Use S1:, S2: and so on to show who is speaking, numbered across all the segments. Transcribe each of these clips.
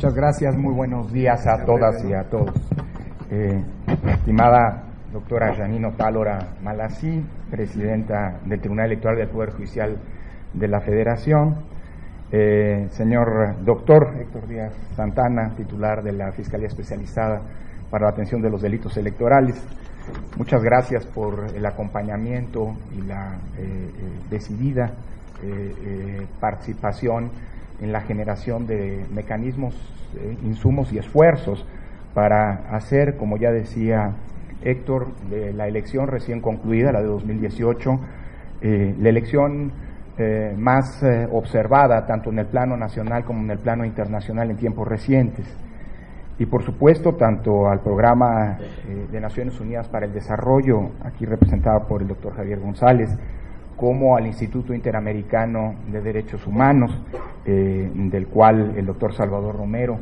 S1: Muchas gracias, muy buenos días a todas y a todos. Estimada doctora Janine Otálora Malací, presidenta del Tribunal Electoral del Poder Judicial de la Federación, señor doctor Héctor Díaz Santana, titular de la Fiscalía Especializada para la Atención de los Delitos Electorales, muchas gracias por el acompañamiento y la decidida participación en la generación de mecanismos, insumos y esfuerzos para hacer, como ya decía Héctor, de la elección recién concluida, la de 2018, la elección más observada tanto en el plano nacional como en el plano internacional en tiempos recientes. Y por supuesto, tanto al Programa de Naciones Unidas para el Desarrollo, aquí representado por el doctor Javier González, como al Instituto Interamericano de Derechos Humanos, del cual el doctor Salvador Romero,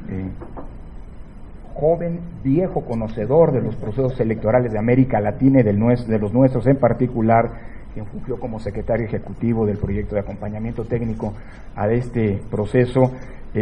S1: joven, viejo conocedor de los procesos electorales de América Latina y de los nuestros en particular, quien fungió como secretario ejecutivo del proyecto de acompañamiento técnico a este proceso,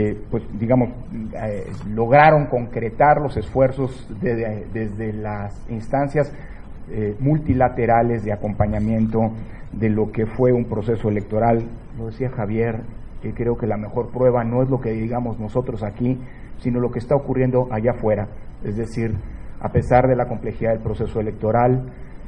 S1: lograron concretar los esfuerzos desde las instancias multilaterales de acompañamiento de lo que fue un proceso electoral. Lo decía Javier, que creo que la mejor prueba no es lo que digamos nosotros aquí, sino lo que está ocurriendo allá afuera. Es decir, a pesar de la complejidad del proceso electoral,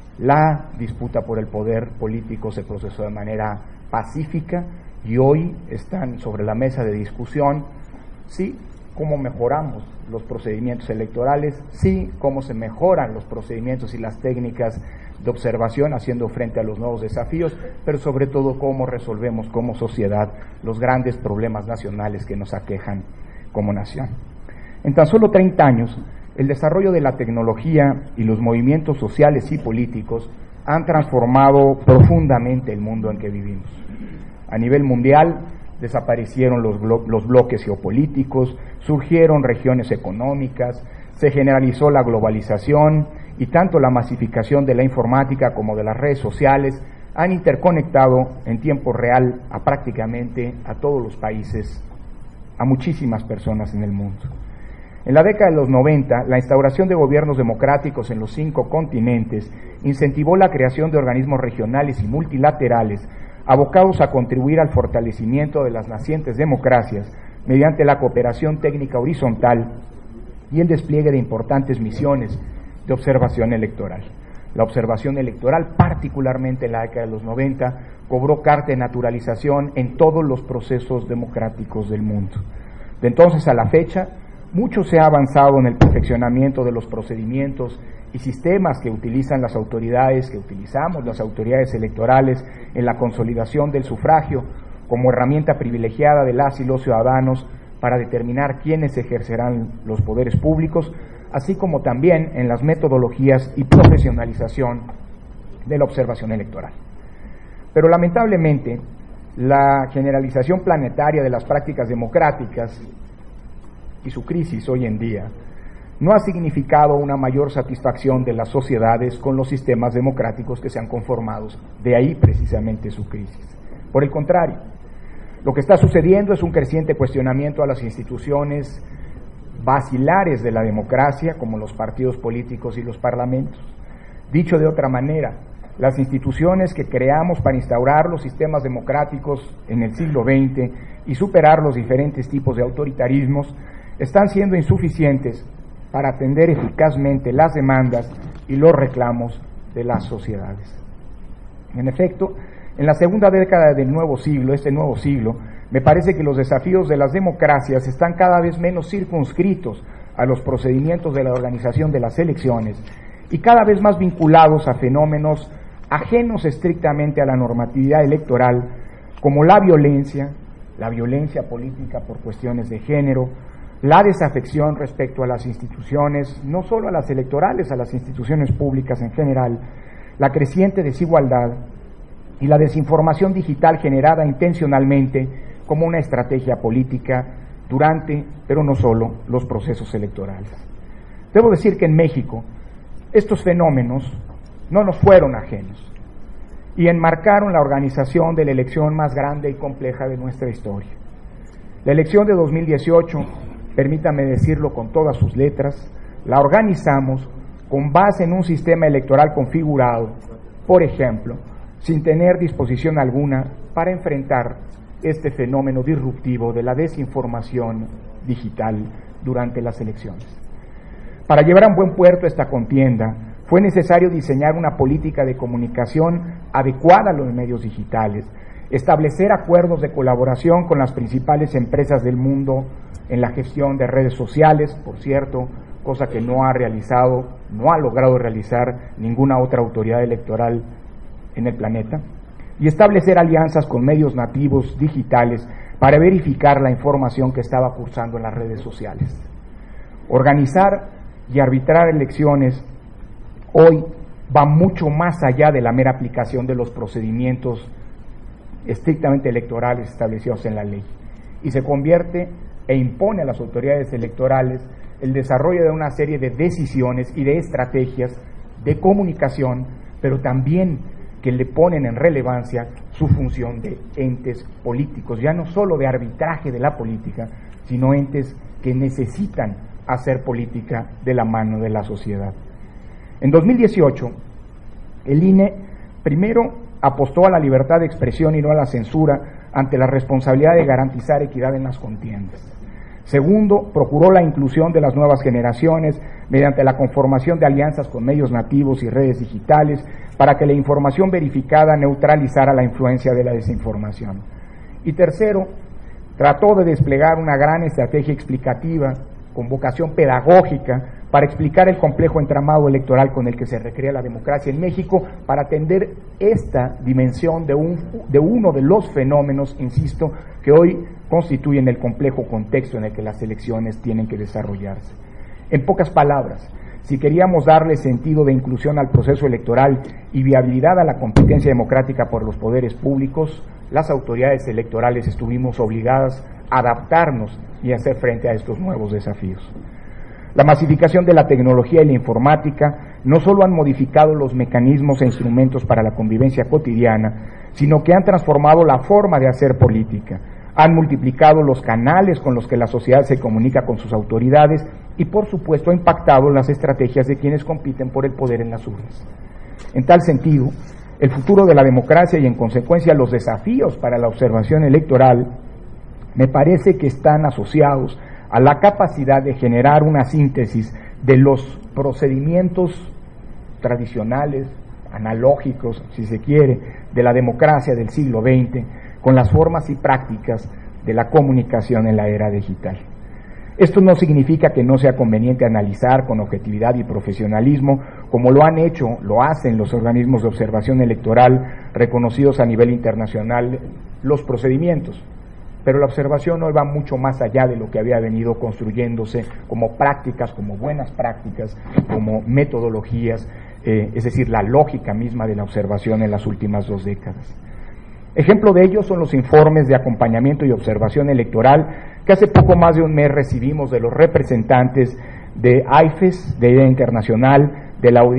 S1: la disputa por el poder político se procesó de manera pacífica y hoy están sobre la mesa de discusión, sí, cómo mejoramos los procedimientos electorales, sí, cómo se mejoran los procedimientos y las técnicas de observación haciendo frente a los nuevos desafíos, pero sobre todo cómo resolvemos como sociedad los grandes problemas nacionales que nos aquejan como nación. En tan solo 30 años, el desarrollo de la tecnología y los movimientos sociales y políticos han transformado profundamente el mundo en que vivimos. A nivel mundial, desaparecieron los bloques geopolíticos, surgieron regiones económicas, se generalizó la globalización y tanto la masificación de la informática como de las redes sociales han interconectado en tiempo real a prácticamente a todos los países, a muchísimas personas en el mundo. En la década de los 90, la instauración de gobiernos democráticos en los 5 continentes incentivó la creación de organismos regionales y multilaterales abocados a contribuir al fortalecimiento de las nacientes democracias mediante la cooperación técnica horizontal y el despliegue de importantes misiones de observación electoral. La observación electoral, particularmente en la década de los 90, cobró carta de naturalización en todos los procesos democráticos del mundo. De entonces a la fecha, mucho se ha avanzado en el perfeccionamiento de los procedimientos y sistemas que utilizan las autoridades, que utilizamos las autoridades electorales en la consolidación del sufragio como herramienta privilegiada de las y los ciudadanos para determinar quiénes ejercerán los poderes públicos, así como también en las metodologías y profesionalización de la observación electoral. Pero lamentablemente, la generalización planetaria de las prácticas democráticas y su crisis hoy en día no ha significado una mayor satisfacción de las sociedades con los sistemas democráticos que se han conformado, de ahí precisamente su crisis. Por el contrario, lo que está sucediendo es un creciente cuestionamiento a las instituciones basilares de la democracia, como los partidos políticos y los parlamentos. Dicho de otra manera, las instituciones que creamos para instaurar los sistemas democráticos en el siglo XX y superar los diferentes tipos de autoritarismos están siendo insuficientes para atender eficazmente las demandas y los reclamos de las sociedades. En efecto, en la segunda década del nuevo siglo, me parece que los desafíos de las democracias están cada vez menos circunscritos a los procedimientos de la organización de las elecciones y cada vez más vinculados a fenómenos ajenos estrictamente a la normatividad electoral, como la violencia política por cuestiones de género, la desafección respecto a las instituciones, no solo a las electorales, a las instituciones públicas en general, la creciente desigualdad y la desinformación digital generada intencionalmente como una estrategia política durante, pero no solo, los procesos electorales. Debo decir que en México estos fenómenos no nos fueron ajenos y enmarcaron la organización de la elección más grande y compleja de nuestra historia. La elección de 2018 permítame decirlo con todas sus letras, la organizamos con base en un sistema electoral configurado, por ejemplo, sin tener disposición alguna para enfrentar este fenómeno disruptivo de la desinformación digital durante las elecciones. Para llevar a un buen puerto esta contienda, fue necesario diseñar una política de comunicación adecuada a los medios digitales, establecer acuerdos de colaboración con las principales empresas del mundo en la gestión de redes sociales, por cierto, cosa que no ha logrado realizar ninguna otra autoridad electoral en el planeta, y establecer alianzas con medios nativos digitales para verificar la información que estaba cursando en las redes sociales. Organizar y arbitrar elecciones hoy va mucho más allá de la mera aplicación de los procedimientos estrictamente electorales establecidos en la ley, y se convierte e impone a las autoridades electorales el desarrollo de una serie de decisiones y de estrategias de comunicación, pero también que le ponen en relevancia su función de entes políticos, ya no solo de arbitraje de la política, sino entes que necesitan hacer política de la mano de la sociedad. En 2018, el INE primero apostó a la libertad de expresión y no a la censura ante la responsabilidad de garantizar equidad en las contiendas. Segundo, procuró la inclusión de las nuevas generaciones mediante la conformación de alianzas con medios nativos y redes digitales para que la información verificada neutralizara la influencia de la desinformación. Y tercero, trató de desplegar una gran estrategia explicativa con vocación pedagógica para explicar el complejo entramado electoral con el que se recrea la democracia en México, para atender esta dimensión de uno de los fenómenos, insisto, que hoy constituyen el complejo contexto en el que las elecciones tienen que desarrollarse. En pocas palabras, si queríamos darle sentido de inclusión al proceso electoral y viabilidad a la competencia democrática por los poderes públicos, las autoridades electorales estuvimos obligadas a adaptarnos y hacer frente a estos nuevos desafíos. La masificación de la tecnología y la informática no solo han modificado los mecanismos e instrumentos para la convivencia cotidiana, sino que han transformado la forma de hacer política, han multiplicado los canales con los que la sociedad se comunica con sus autoridades y, por supuesto, ha impactado las estrategias de quienes compiten por el poder en las urnas. En tal sentido, el futuro de la democracia y, en consecuencia, los desafíos para la observación electoral me parece que están asociados a la capacidad de generar una síntesis de los procedimientos tradicionales, analógicos, si se quiere, de la democracia del siglo XX, con las formas y prácticas de la comunicación en la era digital. Esto no significa que no sea conveniente analizar con objetividad y profesionalismo, como lo hacen los organismos de observación electoral reconocidos a nivel internacional, los procedimientos. Pero la observación hoy va mucho más allá de lo que había venido construyéndose como prácticas, como buenas prácticas, como metodologías, es decir, la lógica misma de la observación en las últimas 2 décadas. Ejemplo de ello son los informes de acompañamiento y observación electoral que hace poco más de un mes recibimos de los representantes de AIFES, de IDEA Internacional, de la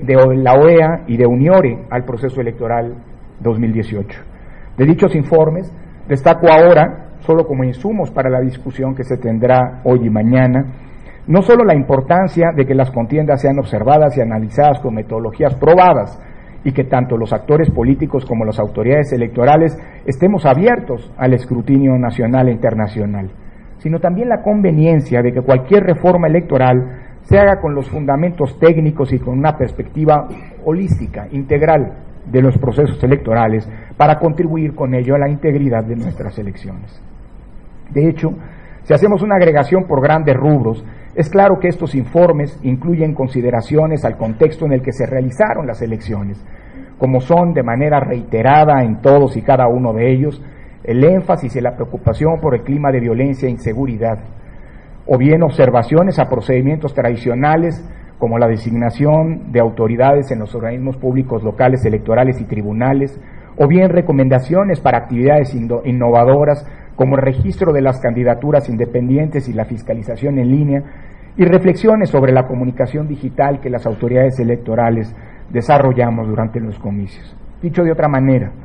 S1: OEA y de UNIORE al proceso electoral 2018. De dichos informes, destaco ahora, solo como insumos para la discusión que se tendrá hoy y mañana, no solo la importancia de que las contiendas sean observadas y analizadas con metodologías probadas, y que tanto los actores políticos como las autoridades electorales estemos abiertos al escrutinio nacional e internacional, sino también la conveniencia de que cualquier reforma electoral se haga con los fundamentos técnicos y con una perspectiva holística, integral de los procesos electorales, para contribuir con ello a la integridad de nuestras elecciones. De hecho, si hacemos una agregación por grandes rubros, es claro que estos informes incluyen consideraciones al contexto en el que se realizaron las elecciones, como son, de manera reiterada en todos y cada uno de ellos, el énfasis y la preocupación por el clima de violencia e inseguridad, o bien observaciones a procedimientos tradicionales como la designación de autoridades en los organismos públicos locales, electorales y tribunales, o bien recomendaciones para actividades innovadoras como el registro de las candidaturas independientes y la fiscalización en línea, y reflexiones sobre la comunicación digital que las autoridades electorales desarrollamos durante los comicios. Dicho de otra manera,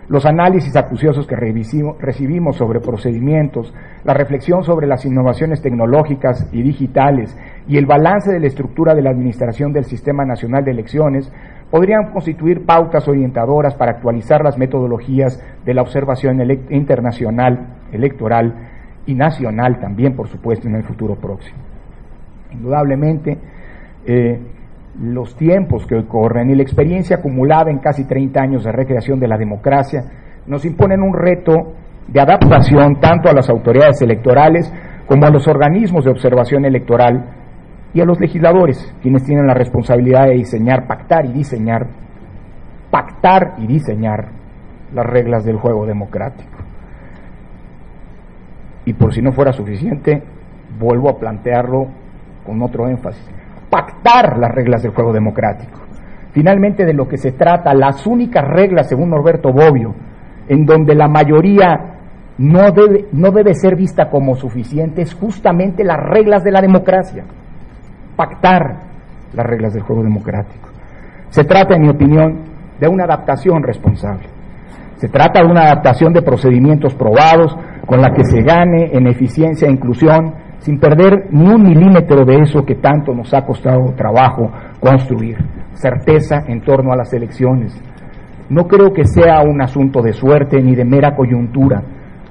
S1: los análisis acuciosos que recibimos sobre procedimientos, la reflexión sobre las innovaciones tecnológicas y digitales y el balance de la estructura de la administración del Sistema Nacional de Elecciones podrían constituir pautas orientadoras para actualizar las metodologías de la observación internacional, electoral y nacional también, por supuesto, en el futuro próximo. Indudablemente, los tiempos que hoy corren y la experiencia acumulada en casi 30 años de recreación de la democracia nos imponen un reto de adaptación tanto a las autoridades electorales como a los organismos de observación electoral y a los legisladores, quienes tienen la responsabilidad de pactar y diseñar las reglas del juego democrático. Y por si no fuera suficiente, vuelvo a plantearlo con otro énfasis: pactar las reglas del juego democrático. Finalmente, de lo que se trata, las únicas reglas, según Norberto Bobbio, en donde la mayoría no debe ser vista como suficiente, es justamente las reglas de la democracia. Pactar las reglas del juego democrático. Se trata, en mi opinión, de una adaptación responsable. Se trata de una adaptación de procedimientos probados con la que se gane en eficiencia e inclusión, sin perder ni un milímetro de eso que tanto nos ha costado trabajo construir: certeza en torno a las elecciones. No creo que sea un asunto de suerte ni de mera coyuntura.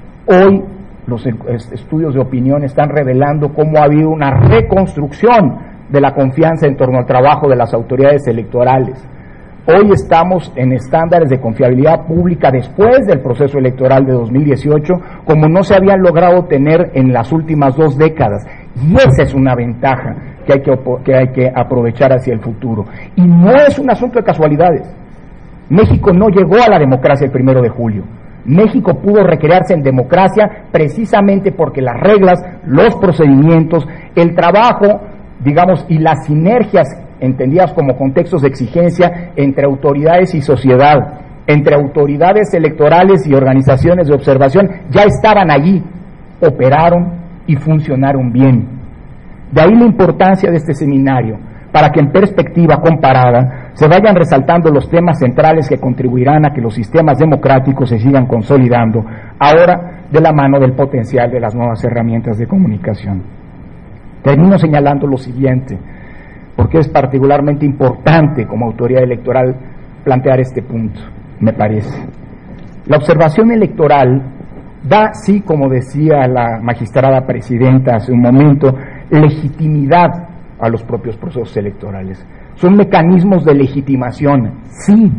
S1: Hoy los estudios de opinión están revelando cómo ha habido una reconstrucción de la confianza en torno al trabajo de las autoridades electorales. Hoy estamos en estándares de confiabilidad pública después del proceso electoral de 2018 como no se habían logrado tener en las últimas 2 décadas. Y esa es una ventaja que hay que aprovechar hacia el futuro. Y no es un asunto de casualidades. México no llegó a la democracia el 1 de julio. México pudo recrearse en democracia precisamente porque las reglas, los procedimientos, el trabajo, digamos, y las sinergias entendidas como contextos de exigencia entre autoridades y sociedad, entre autoridades electorales y organizaciones de observación, ya estaban allí, operaron y funcionaron bien. De ahí la importancia de este seminario, para que en perspectiva comparada se vayan resaltando los temas centrales que contribuirán a que los sistemas democráticos se sigan consolidando, ahora de la mano del potencial de las nuevas herramientas de comunicación. Termino señalando lo siguiente, porque es particularmente importante como autoridad electoral plantear este punto, me parece. La observación electoral da, sí, como decía la magistrada presidenta hace un momento, legitimidad a los propios procesos electorales. Son mecanismos de legitimación, sí,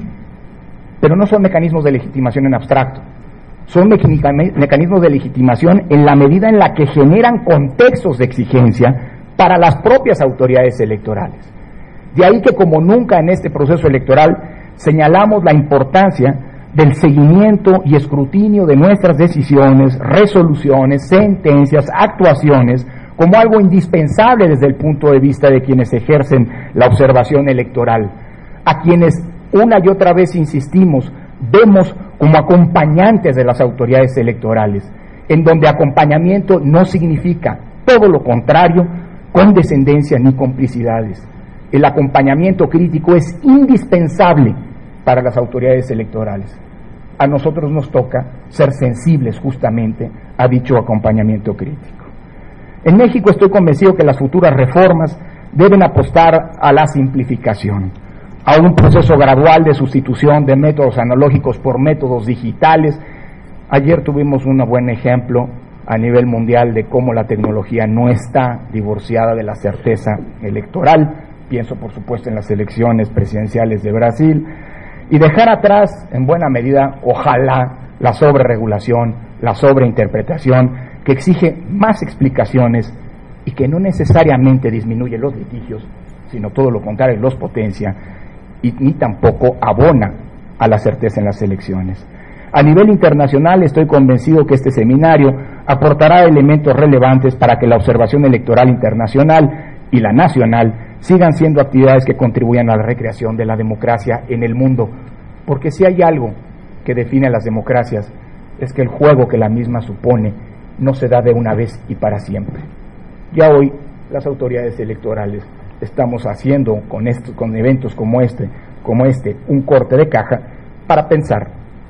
S1: pero no son mecanismos de legitimación en abstracto. Son mecanismos de legitimación en la medida en la que generan contextos de exigencia para las propias autoridades electorales. De ahí que, como nunca en este proceso electoral, señalamos la importancia del seguimiento y escrutinio de nuestras decisiones, resoluciones, sentencias, actuaciones, como algo indispensable desde el punto de vista de quienes ejercen la observación electoral, a quienes una y otra vez insistimos, vemos como acompañantes de las autoridades electorales, en donde acompañamiento no significa, todo lo contrario, condescendencia ni complicidades. El acompañamiento crítico es indispensable para las autoridades electorales. A nosotros nos toca ser sensibles justamente a dicho acompañamiento crítico. En México estoy convencido que las futuras reformas deben apostar a la simplificación, a un proceso gradual de sustitución de métodos analógicos por métodos digitales. Ayer tuvimos un buen ejemplo a nivel mundial de cómo la tecnología no está divorciada de la certeza electoral. Pienso, por supuesto, en las elecciones presidenciales de Brasil, y dejar atrás, en buena medida, ojalá, la sobreregulación, la sobreinterpretación, que exige más explicaciones y que no necesariamente disminuye los litigios, sino todo lo contrario, los potencia, y ni tampoco abona a la certeza en las elecciones. A nivel internacional estoy convencido que este seminario aportará elementos relevantes para que la observación electoral internacional y la nacional sigan siendo actividades que contribuyan a la recreación de la democracia en el mundo, porque si hay algo que define a las democracias es que el juego que la misma supone no se da de una vez y para siempre. Ya hoy las autoridades electorales estamos haciendo con eventos como este un corte de caja para pensar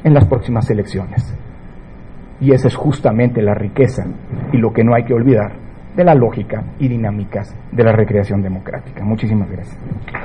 S1: en las próximas elecciones. Y esa es justamente la riqueza y lo que no hay que olvidar de la lógica y dinámicas de la recreación democrática. Muchísimas gracias.